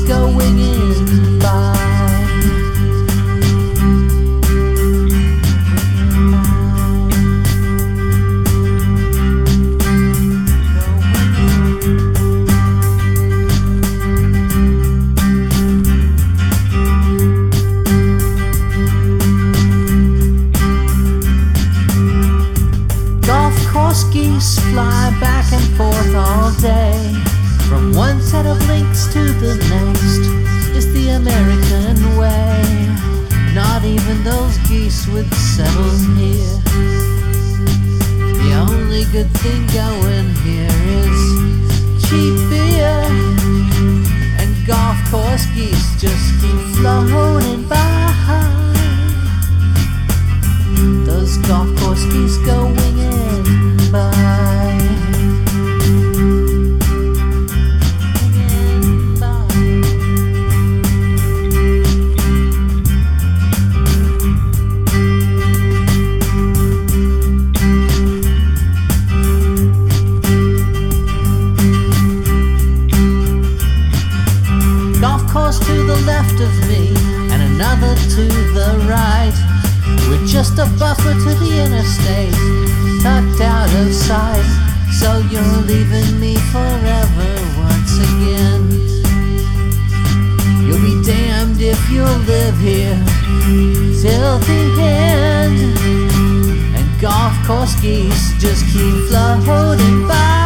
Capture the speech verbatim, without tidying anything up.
go winging by. Geese fly back and forth all day, from one set of links to the next. It's the American way. Not even those geese would settle here. The only good thing going here is cheap beer, and golf course geese just keep floating by. Those golf course geese go winging by. Golf course to the left of me and another to the right. We're just a buffer to the interstate, tucked out of sight. So you're leaving me forever once again. You'll be damned if you'll live here till the end. And golf course geese just keep floating by.